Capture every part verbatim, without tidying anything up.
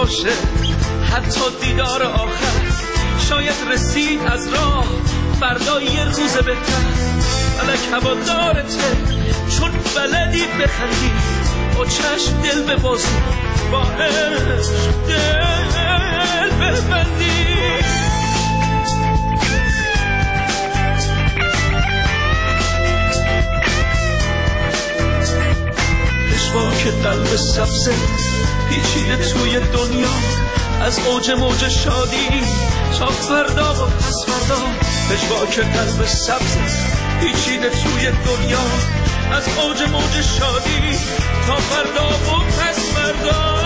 باشه، حتی دیدار آخر شاید رسید از راه، فردا یه روز بهتر. فلک هوادارته چون بلدی بخندی، با چشم دل ببازی، با عشق دل ببندی. پشواک قلب سبزه پیچیده توی دنیا، از اوج موج شادی تا فردا و پس فردا. پشواک قلب سبزه پیچیده توی دنیا، از اوج موج شادی تا فردا و پس فردا.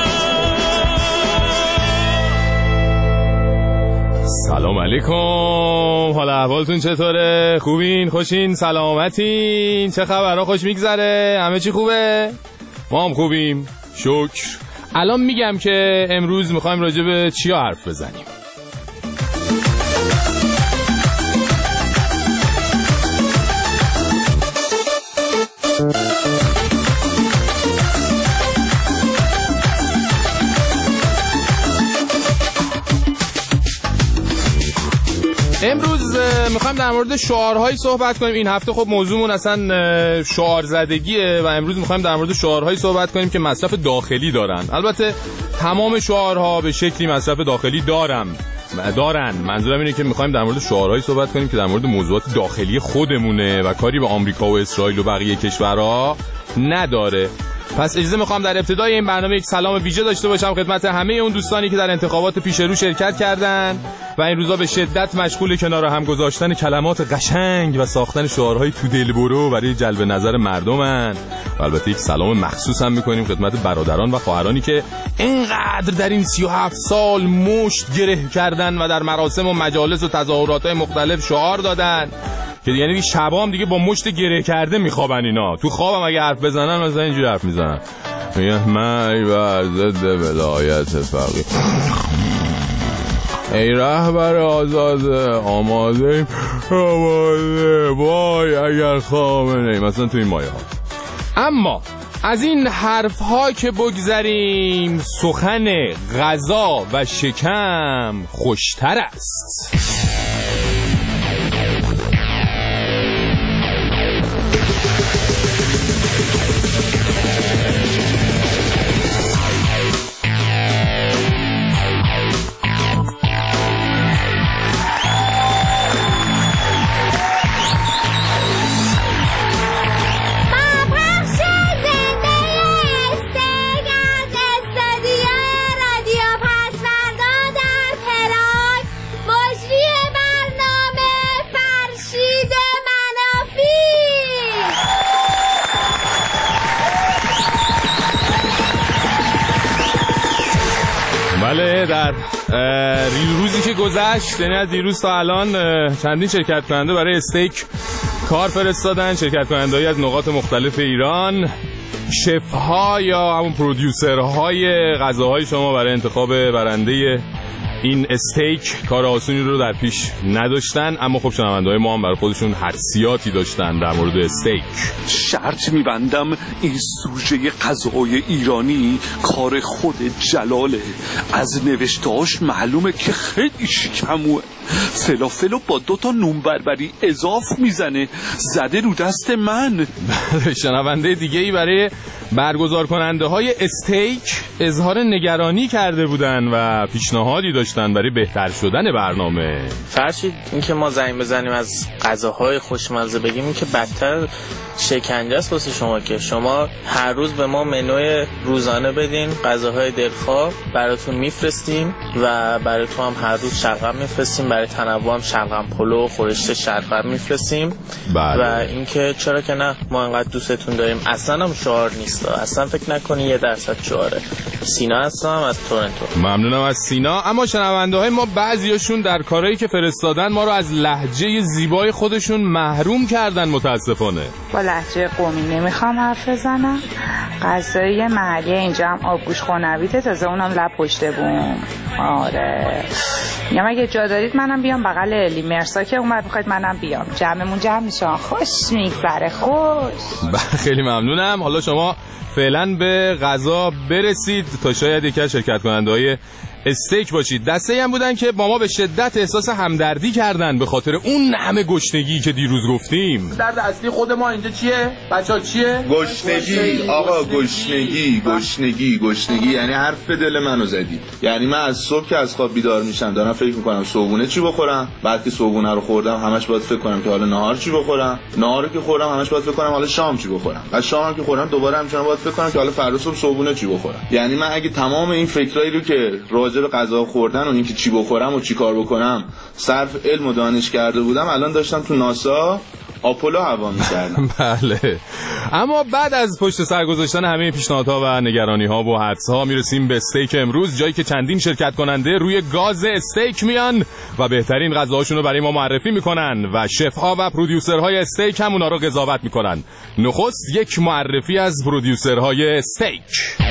سلام علیکم، حالا احوالتون چطوره؟ خوبین؟ خوشین؟ سلامتین؟ چه خبرها؟ خوش میگذره؟ همه چی خوبه؟ ما هم خوبیم شکر. الان میگم که امروز میخوایم راجع به چیا حرف بزنیم. امروز میخوایم در مورد شعارهایی صحبت کنیم. این هفته خب موضوعمون اصلا شعار زدگیه و امروز میخوایم در مورد شعارهایی صحبت کنیم که مصرف داخلی دارن. البته تمام شعارها به شکلی مصرف داخلی دارن دارن منظورم اینه که میخوایم در مورد شعارهایی صحبت کنیم که در مورد موضوعات داخلی خودمونه و کاری به آمریکا و اسرائیل و بقیه کشورها نداره. پس اجازه میخوام در ابتدای این برنامه یک سلام ویژه داشته باشم خدمت همه اون دوستانی که در انتخابات پیش رو شرکت کردن و این روزا به شدت مشغول کنار هم گذاشتن کلمات قشنگ و ساختن شعارهای تو دلبرو برای جلب نظر مردمن. و البته یک سلام مخصوص هم میکنیم خدمت برادران و خواهرانی که اینقدر در این سی و هفت سال مشت گره کردن و در مراسم و مجالس و تظاهرات‌های مختلف شعار دادن که یعنی شبام دیگه با مشت گره کرده میخوابن. اینا تو خوابم اگه حرف بزنن مثلا اینجوری حرف میزنن، میگه من بر ضد ولایت فقیه، ای رهبر آزاده آماده آماده وای اگر خامنه ای، مثلا تو این مایه ها. اما از این حرف ها که بگذریم، سخن غذا و شکم خوشتر است. بله، در روزی که گذشت، یعنی از دیروز تا الان چندین شرکت کننده برای استیک کار فرستادن. شرکت کننده‌ای از نقاط مختلف ایران، شف‌ها یا همون پرودیوسرهای غذاهای شما برای انتخاب برنده این استیک کار آسونی رو در پیش نداشتن، اما خب شنونده‌های ما هم برای خودشون حدسیاتی داشتن در مورد استیک. شرط میبندم این سوژه غذاهای ایرانی کار خود جلاله، از نوشتهاش معلومه که خیلی شکموه. فلافلو با دوتا نون بربری اضاف میزنه، زده رو دست من. شنونده دیگه ای برای برگزار کننده های استیک اظهار نگرانی کرده بودن و پیشنهادی داشتن برای بهتر شدن برنامه. فرشید این که ما زنگ بزنیم از غذاهای خوشمزه بگیم این که بدتر شکنجه است واسه شما، که شما هر روز به ما منوی روزانه بدین، غذاهای دلخواه براتون میفرستیم و برای تو هم هر روز شلغم میفرستیم، برای تنوع هم شلغم پلو و خورشت شلغم میفرستیم. بله. و اینکه چرا که نه، ما انقدر دوستتون داریم. اصلا هم شعار نیست، اصلا فکر نکنی یه درصد شعاره. سینا هستم از تورنتو. ممنونم از سینا. اما شنونده های ما بعضیاشون در کارهایی که فرستادن ما رو از لهجه زیبای خودشون محروم کردن متاسفانه. با لهجه قومی نمیخوام حرف بزنم. غذای محلی اینجا هم آبگوش خونویته، تازه اونم لب پشت بوم. آره یا اگه جا دارید منم بیام بغل الی مرسا که اومد، میخواید منم بیام، جمعمون جمع میشه، خوش میگذره. خوش. خیلی ممنونم. حالا شما فعلا به غذا برسید تا شاید یکی از شرکت کننده‌های استیک باشید. دسته‌ای هم بودن که با ما به شدت احساس همدردی کردن به خاطر اون همه گشنگی که دیروز گفتیم. درد اصلی خود ما اینجا چیه؟ بچه‌ها چیه؟ گشنگی. آقا گشنگی گشنگی گشنگی یعنی حرف به دل منو زدی. یعنی من از صبح که از خواب بیدار میشم دارم فکر میکنم صبحونه چی بخورم، بعد که صبحونه رو خوردم همش باید فکر کنم که حالا نهار چی بخورم، نهار که خوردم همش باید فکر کنم حالا شام چی بخورم، بعد شام که خوردم دوباره همچنان باید فکر کنم که حالا فردا صبح صبحونه چی بخورم. یعنی من اگه تمام این فکرایی رو که راجع به غذا خوردن و اینکه چی بخورم و چی کار بکنم صرف علم و دانش کرده بودم، الان داشتم تو ناسا آپولو هوا می‌کردم. بله. اما بعد از پشت سر گذاشتن همه پیشنهادها و نگرانی‌ها و حدس‌ها میرسیم به استیک امروز، جایی که چندین شرکت کننده روی گاز استیک میان و بهترین غذاهاشون رو برای ما معرفی میکنن و شف‌ها و پرودیوسرهای استیک هم اونا رو قضاوت میکنن. نخست یک معرفی از پرودیوسرهای استیک.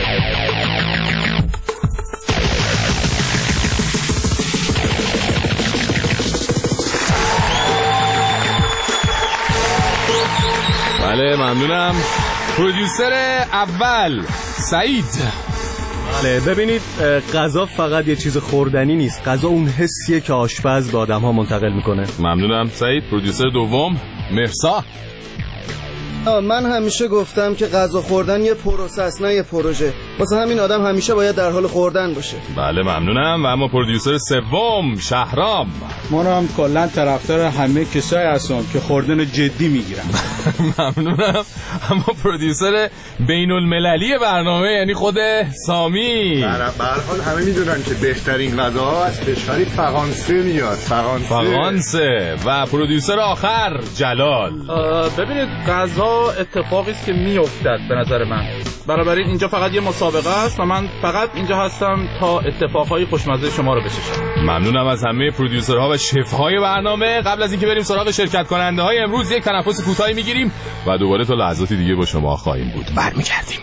بله ممنونم. پرودیوسر اول سعید. بله ببینید، غذا فقط یه چیز خوردنی نیست، غذا اون حسیه که آشپز به آدم ها منتقل میکنه. ممنونم سعید. پرودیوسر دوم مهرسا. من همیشه گفتم که غذا خوردن یه پروسه است نه یه پروژه، واسه همین آدم همیشه باید در حال خوردن باشه. بله ممنونم. و اما پرودیوسر سوم شهرام. من هم کلا طرفدار همه کسایی هستم که خوردن جدی میگیرن. ممنونم. اما پرودیوسر بین المللی برنامه یعنی خود سامی. به هر حال همه میدونن که بهترین غذاها از کشور فرانسه میاد. فرانسه. فرانسه. و پرودیوسر آخر جلال. ببینید غذا اتفاقی است که میافتد به نظر من، بنابراین اینجا فقط یه مسابقه است و من فقط اینجا هستم تا اتفاقهای خوشمزه شما رو بچشم. ممنونم از همه پرودیوسرها و شف‌های برنامه. قبل از اینکه بریم سراغ شرکت کننده های امروز یک تنفس کوتاهی میگیریم و دوباره تا لحظاتی دیگه با شما خواهیم بود. برمیگردیم.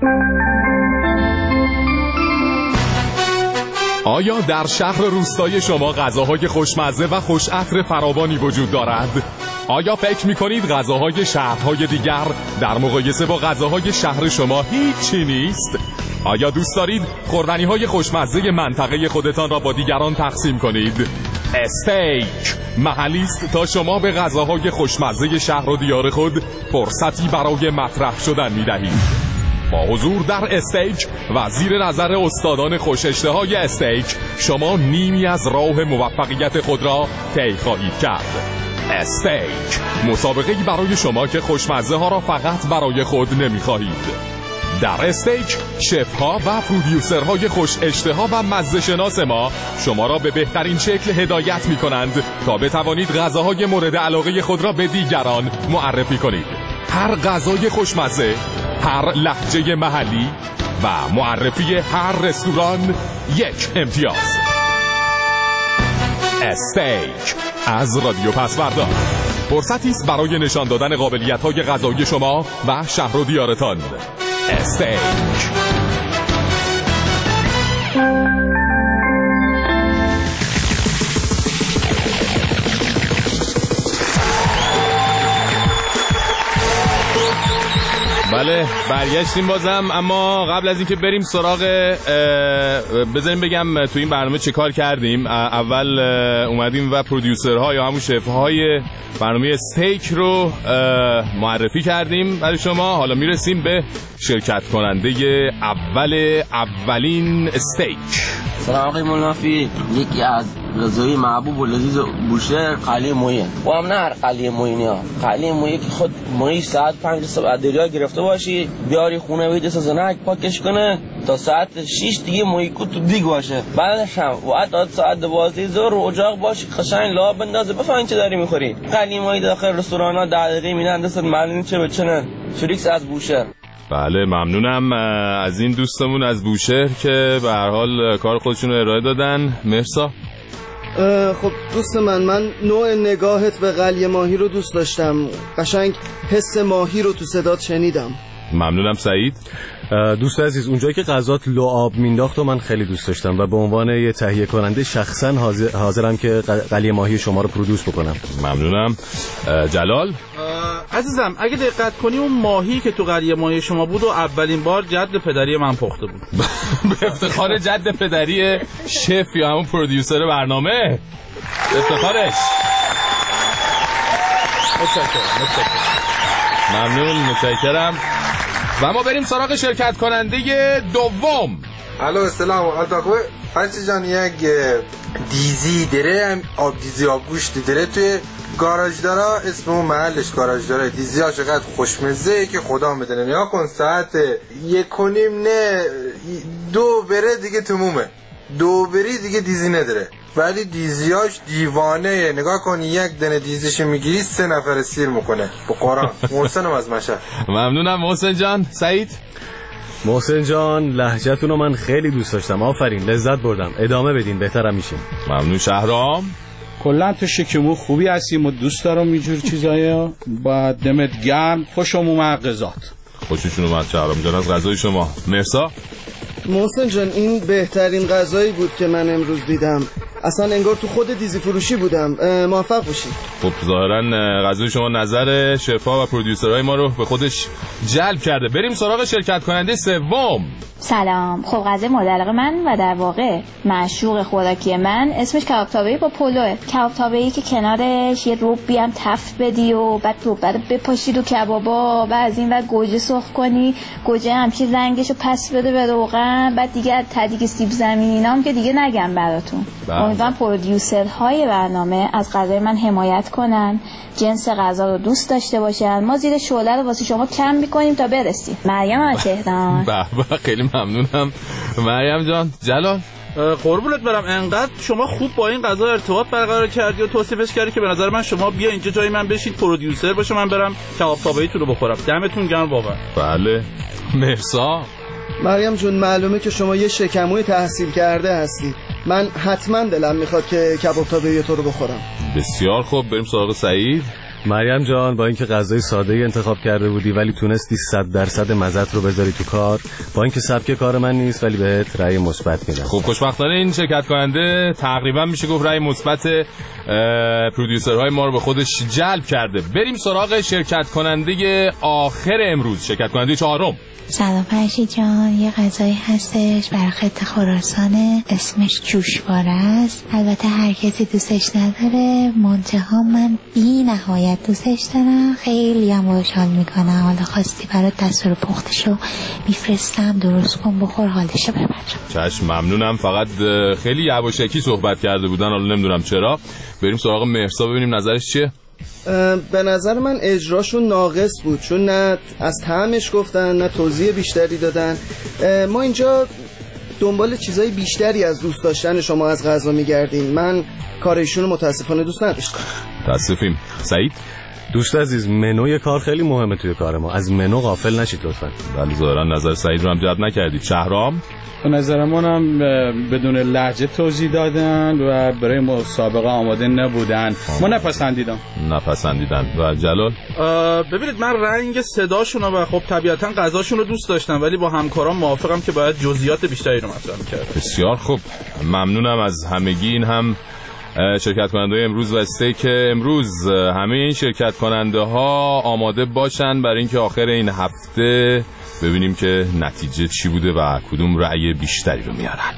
آیا در شهر روستای شما غذاهای خوشمزه و خوش عطر فراوانی وجود دارد؟ آیا فکر می‌کنید غذاهای شهرهای دیگر در مقایسه با غذاهای شهر شما هیچی نیست؟ آیا دوست دارید خوردنی‌های خوشمزه منطقه خودتان را با دیگران تقسیم کنید؟ استیک محلی است تا شما به غذاهای خوشمزه شهر و دیار خود فرصتی برای مطرح شدن می‌دهید. با حضور در استیک و زیر نظر استادان خوش اشتهای استیک، شما نیمی از راه موفقیت خود را طی خواهید کرد. استیک مسابقه‌ای برای شما که خوشمزه ها را فقط برای خود نمی‌خواهید. در استیک شف‌ها و پرودیوسرهای خوش اشتها و مزه شناس ما شما را به بهترین شکل هدایت می‌کنند تا بتوانید غذاهای مورد علاقه خود را به دیگران معرفی کنید. هر غذای خوشمزه، هر لهجه محلی و معرفی هر رستوران یک امتیاز. استیک از رادیو پسوردا. فرصتی است برای نشان دادن قابلیت‌های غذایی شما و شهر و دیارتان. استیک. بله برگشتیم بازم، اما قبل از اینکه بریم سراغ بذاریم بگم تو این برنامه چه کار کردیم. اول اومدیم و پرودیوسرها یا همون شف‌های برنامه استیک رو معرفی کردیم برای شما. حالا میرسیم به شرکت کننده اول اولین استیک. سلام آقای منافی. یکی از غذای محبوب و لذیذ بوشهر قلیه مویه. و هم نه هر قلیه مویی نه، قلیه مویی که خود مویی ساعت پنج صبح دریا گرفته باشی، بیاری خونه وید سزنک پاکش کنه تا ساعت شش دیگه مویی کو تو دیگ باشه، بعدش هم وقت ساعت دوازده ظهر اجاق باشی قشنگ لا بندازه بفهمین چه داری میخوری. قلیه مویی داخل رستورانا ده دقیقه میدن دست معلوم چه بچنن. فریکس از بوشهر. بله ممنونم از این دوستمون از بوشهر که به هر حال کار خودشون رو ارائه دادن. مرسا. خب دوست من، من نوع نگاهت به قلیه ماهی رو دوست داشتم، قشنگ حس ماهی رو تو صدات شنیدم. ممنونم. سعید؟ دوست عزیز، اونجایی که غذات لعاب مینداخت و من خیلی دوست داشتم و به عنوان یه تهیه کننده شخصا حاضر حاضرم که قلیه ماهی شما رو پرودوس بکنم. ممنونم. جلال؟ عزیزم اگه دقت کنی اون ماهی که تو قلیه ماهی شما بود و اولین بار جد پدری من پخته بود. به افتخار جد پدری شف یا همون پرودیوسر برنامه، افتخارش. متشکرم متشکرم. ممنون، متشکرم. و ما بریم سراغ شرکت کننده دوم. الو سلام آلتاکو فرچه جان، یک دیزی داره، آب دیزی آب گوشت داره توی گاراژ داره، اسم اون محلش گاراژ داره. دیزی ها چقدر خوشمزه که خدا میدونه. نیا کن ساعت یک و نیم نه دو بره دیگه تمومه، دو بری دیگه دیزی نداره، ولی دیزیاش دیوانه. نگاه کنی یک دنه دیزیش میگیری سه نفر سیر میکنه به قرآن. محسنم از مشهد. ممنونم محسن جان. سعید؟ محسن جان لهجتون رو من خیلی دوست داشتم، آفرین، لذت بردم، ادامه بدین بهترم میشین. ممنون. شهرام؟ کلا تو شکمو خوبی هستیم و دوست دارم اینجور چیزایا. با دمت گرم، خوشم اومد غذات. خوششون اومد شهرام جان از غذای شما. مرسا؟ محسن جان این بهترین غذایی بود که من امروز دیدم، اصلا انگار تو خود دیزی فروشی بودم. موفق باشید. خب ظاهرا غذای شما نظر شفا و پرودیوسرهای ما رو به خودش جلب کرده. بریم سراغ شرکت کننده سوم. سلام. خب غذای مادرق من و در واقع معشوق خوراکی من اسمش کباب تابه‌ای با پلوه. کباب تابه‌ای که کنارش یه ربی هم تفت بدی و بعد رب رو بپاشید و کبابا و از این بعد گوجه سرخ کنی، گوجه همچین رنگشو پس بده به روغن، بعد دیگه تدیگ سیب زمینی اینام که دیگه نگم براتون. امیدوارم پرودیوسرهای برنامه از غذای من حمایت کنن، جنس غذا رو دوست داشته باشن. ما زیر شعله رو واسه شما کم می‌کنیم تا برسیم. مریم از تهران. به به خیلی ممنونم مریم جان. جلال؟ قربونت برم، انقدر شما خوب با این غذا ارتباط برقرار کردی و توصیفش کردی که به نظر من شما بیا اینجا جای من بشید، پرودیوسر باشه، من برم کباب تابه‌ایتون رو بخورم. دمتون گرم واقعا. بله. مرسا؟ مریم جون معلومه که شما یه شکموی تحصیل کرده هستی، من حتما دلم میخواد که کباب تابه‌ای تو رو بخورم. بسیار خوب. بریم سراغ سعید. مریم جان با اینکه غذای ساده ای انتخاب کرده بودی ولی تونستی صد درصد مزت رو بذاری تو کار، با اینکه سبک کار من نیست ولی بهت رأی مثبت میدم. خب خوشبختانه این شرکت کننده تقریبا میشه گفت رأی مثبت پرودیوسرهای ما رو به خودش جلب کرده. بریم سراغ شرکت کننده آخر امروز، شرکت کننده چهارم. سلام فرشید جان، یه غذایی هستش برای خط خراسانه، اسمش جوشواره است. البته هر کسی دوستش نداره، منتها من بی نهایت دوستش دارم، خیلی هم باهاش حال میکنم. حالا خواستی برات دستور پختشو میفرستم، درست کن بخور، حالشو ببر. چشم ممنونم. فقط خیلی یواشکی صحبت کرده بودن، حالا نمیدونم چرا. بریم سراغ مهرسا ببینیم نظرش چیه. به نظر من اجراشون ناقص بود، چون نه از طعمش گفتن نه توضیح بیشتری دادن. ما اینجا دنبال چیزای بیشتری از دوست داشتن شما از غذا میگردیم. من کارشون رو متاسفانه دوست نداشتم. تاسفیم. سعید؟ دوست عزیز منوی کار خیلی مهمه توی کار ما، از منو غافل نشید لطفا. ولی ظاهرا نظر سعید رو هم جلب نکردید. شهرام؟ به نظر منم بدون لهجه توضیح دادن و برای مسابقه آماده نبودن. ما نپسندیدم. نپسندیدن. و جلال؟ ببینید من رنگ صداشون و خب طبیعتا غذاشون رو دوست داشتم، ولی با همکاران موافقم که باید جزئیات بیشتری رو مطرح می‌کرد. بسیار خوب. ممنونم از همگی. این هم شرکت کننده امروز و استیک امروز. همه این شرکت کننده ها آماده باشن برای اینکه آخر این هفته ببینیم که نتیجه چی بوده و کدوم رأی بیشتری رو میارن.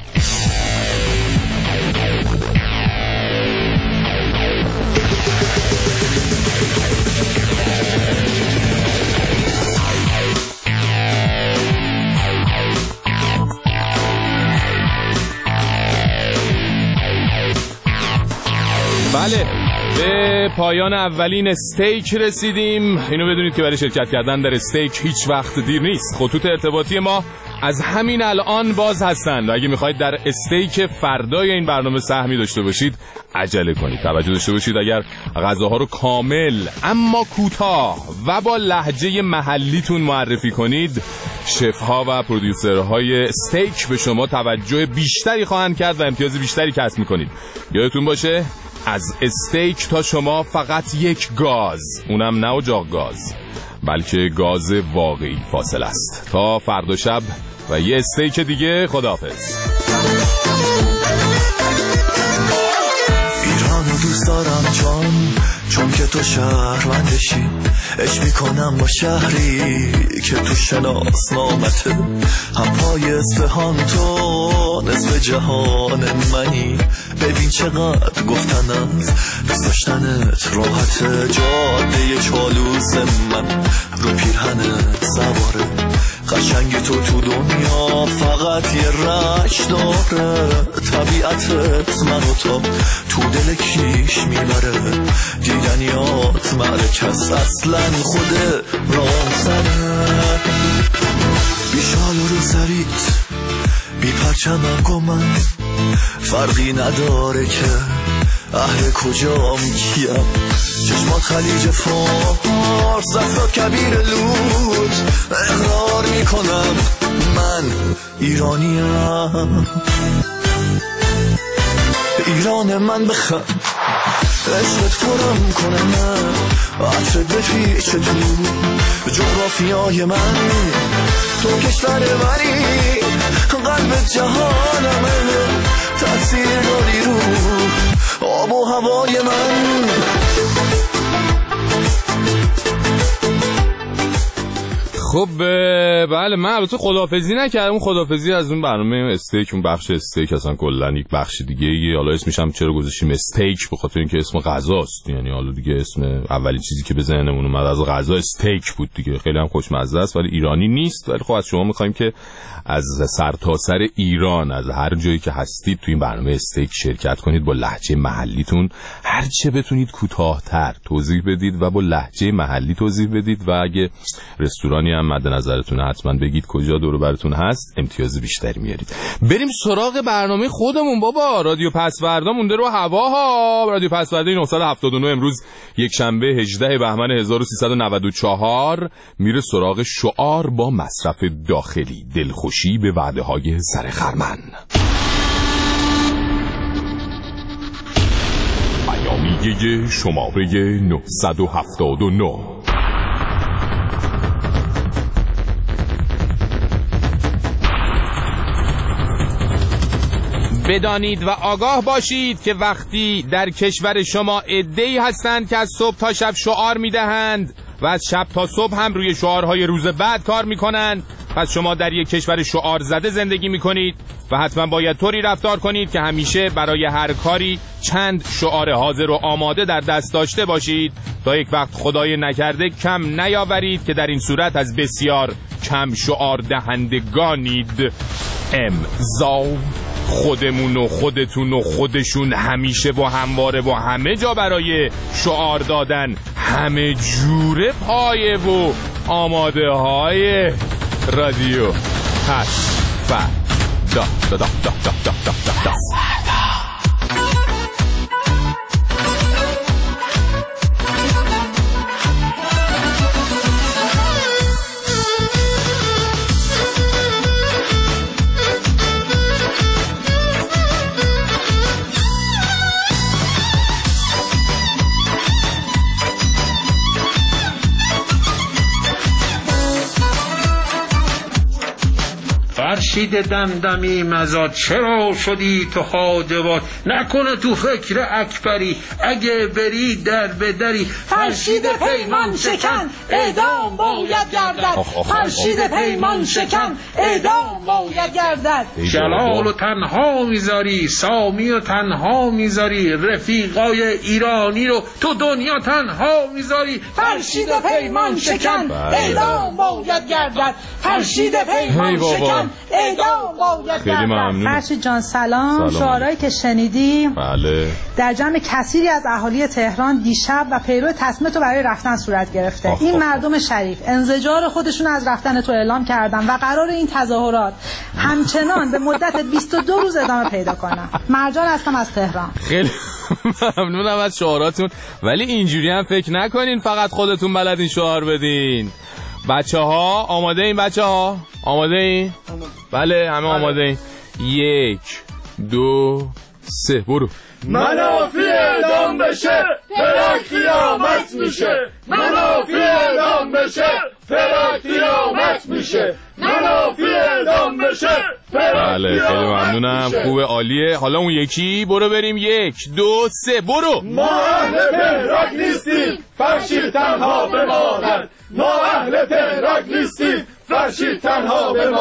بله، به پایان اولین استیک رسیدیم. اینو بدونید که برای شرکت کردن در استیک هیچ وقت دیر نیست. خطوط ارتباطی ما از همین الان باز هستند و اگه میخواید در استیک فردای این برنامه سهمی داشته باشید عجله کنید. توجه داشته باشید اگر غذاها رو کامل اما کوتاه و با لهجه محلیتون معرفی کنید، شف‌ها و پرودیوسرهای استیک به شما توجه بیشتری خواهند کرد و امتیاز بیشتری کسب میکنید. یادتون باشه از استیک تا شما فقط یک گاز، اونم نه اجاق گاز. بلکه گاز واقعی فاصل است. تا فردا شب و یه استیک دیگه، خداحافظ. ایرانو دوست دارم جان، چون که تو شهروندشی. عشق میکنم با شهری که تو شناسنامته. هم پای اصفهان تو نصف جهان منی. ببین چقدر گفتن از دوست داشتنت راحت. جاده چالوس من رو پیرهنت سواره. قشنگی تو تو دنیا فقط یه رش داره. طبیعتت منو تا تو دل کیش میبره. دیدنیات مرکز اصلا خود راسنه. بی شال و رو سریت بی پرچمم گمن. فرقی نداره که اهل کجام کیم. چشمات خلیج فارس، دستات کبیر لود. اقرار میکنم من ایرانیم. ایران من بخم عشقت پرم کنم. عطرت بپیچه تو جغرافیای من. تو کشور منی، قلب جهانمه. تأثیر داری رو آب و هوای من. خب بله، من البته خداحافظی نکردم. اون خداحافظی از اون برنامه استیک، اون بخش استیک اصلا کلا یک بخش دیگه ای. حالا اسمش هم چرا گذاشتیم استیک؟ به خاطر اینکه اسم غذاست. یعنی حالا دیگه اسم اولی چیزی که به ذهنمون اومد از غذا استیک بود دیگه. خیلی هم خوشمزه است ولی ایرانی نیست. ولی خب از شما می‌خوایم که از سرتاسر سر ایران، از هر جایی که هستید تو این برنامه استیک شرکت کنید. با لهجه محلیتون هر چه بتونید کوتاه‌تر توضیح بدید و با لهجه محلی توضیح بدید. و اگه رستورانی هم مد نظرتون حتما بگید کجا دور و براتون هست، امتیاز بیشتری میارید. بریم سراغ برنامه خودمون بابا. رادیو پسوردا مونده رو هواها. رادیو پسوردا نهصد و هفتاد و نه امروز یک شنبه هجدهم بهمن هزار و سیصد و نود و چهار میره سراغ شعار با مصرف داخلی. دلخوشی به وعده های سر خرمن. بیانیه شماره نهصد و هفتاد و نه. بدانید و آگاه باشید که وقتی در کشور شما عده‌ای هستند که از صبح تا شب شعار میدهند و از شب تا صبح هم روی شعارهای روز بعد کار میکنند، پس شما در یک کشور شعار زده زندگی میکنید و حتما باید طوری رفتار کنید که همیشه برای هر کاری چند شعار حاضر و آماده در دست داشته باشید تا یک وقت خدای نکرده کم نیاورید که در این صورت از بسیار کم شعار دهندگانید. امضا خودمون و خودتون و خودشون همیشه و همواره و همه جا برای شعار دادن همه جوره پایه و آماده های رادیو پس فردا دا دا دا دا دا دا دا دا. فرشید دمدمی مزاد چرا شدی تو حادوات، نکنه تو فکر اکبری اگه بری در بدری. فرشید پیمان شکن اعدام باید گردد، فرشید پیمان شکن اعدام باید گردد. جلال و تنها میذاری، سامی و تنها میذاری، رفیقای ایرانی رو تو دنیا تنها میذاری. فرشید پیمان شکن اعدام باید گردد، فرشید پیمان شکن اعدام باید گردد. فرشید جان سلام. شعارهایی که شنیدی بله در جمع کثیری از اهالی تهران دیشب و پیرو تصمیم تو برای رفتن صورت گرفته. آخ این آخ. مردم شریف انزجار خودشون از رفتن تو اعلام کردن و قرار این تظاهرات همچنان به مدت بیست و دو روز ادامه پیدا کنن. مرجان هستم از تهران. خیلی ممنونم از شعاراتون، ولی اینجوری هم فکر نکنین فقط خودتون بلدین شعار بدین. بچه ها آماده این؟ بچه ها آماده این؟ بله همه آماده این. یک دو سه برو. منافی اعدام بشه فلک قیامت میشه منافی اعدام بشه فلک قیامت میشه منافی اعدام بشه. بله خیلی ممنونم، خوبه، عالیه. حالا اون یکی برو بریم. یک دو سه برو. ما اهل تهران نیستیم فرشید تنها بماند ما اهل تهران نیستیم فرشید تنها بماند.